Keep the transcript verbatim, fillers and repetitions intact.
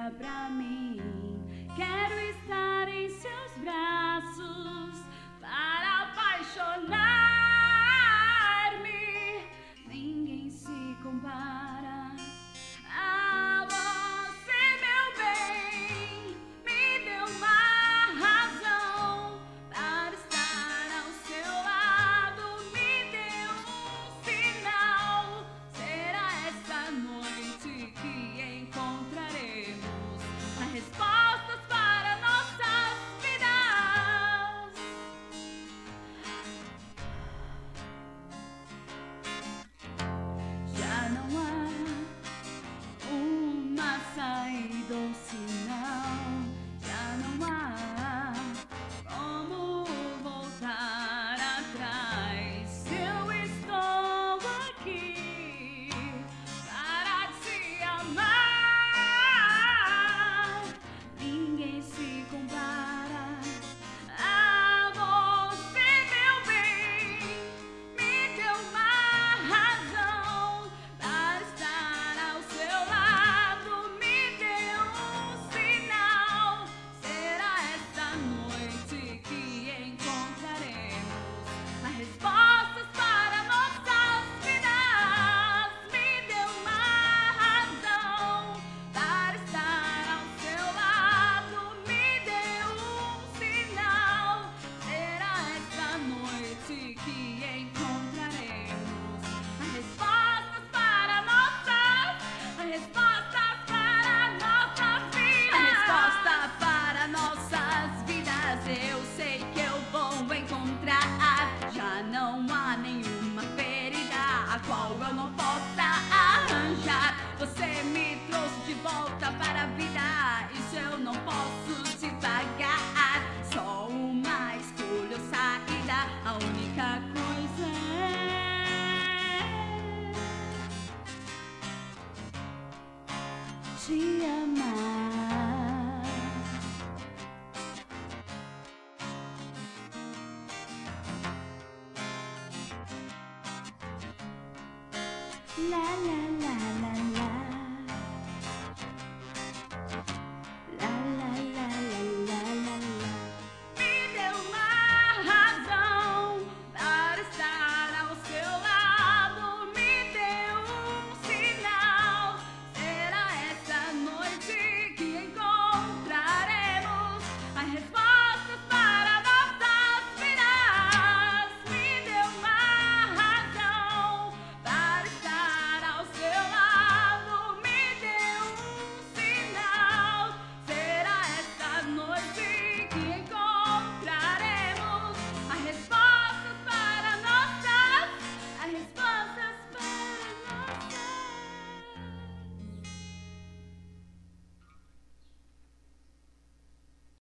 olha pra mim. Quero estar em seus braços para apaixonar-me. Ninguém se compara a você, meu bem. Me deu uma razão para estar ao seu lado. Me deu um sinal. Será essa noite que encontraremos as respostas para nossas vidas. Já não há uma saída ou sinal. Já não há como voltar atrás. Eu estou aqui para te amar. Ninguém se compara a você, meu bem. Me deu uma razão para estar ao seu lado. Me deu um sinal. Será essa noite que encontraremos as respostas para nossas vidas. Me deu uma razão para estar ao seu lado. Me deu um sinal. Será essa noite que encontraremos as respostas para nossas, as respostas para nossas vidas. A resposta para nossas vidas eu sei que eu vou encontrar. Já não há nenhuma ferida a qual eu não possa arranjar. Você me trouxe de volta para a vida, isso eu não posso te pagar. Só uma escolha ou saída, a única coisa é te amar. La la la la la.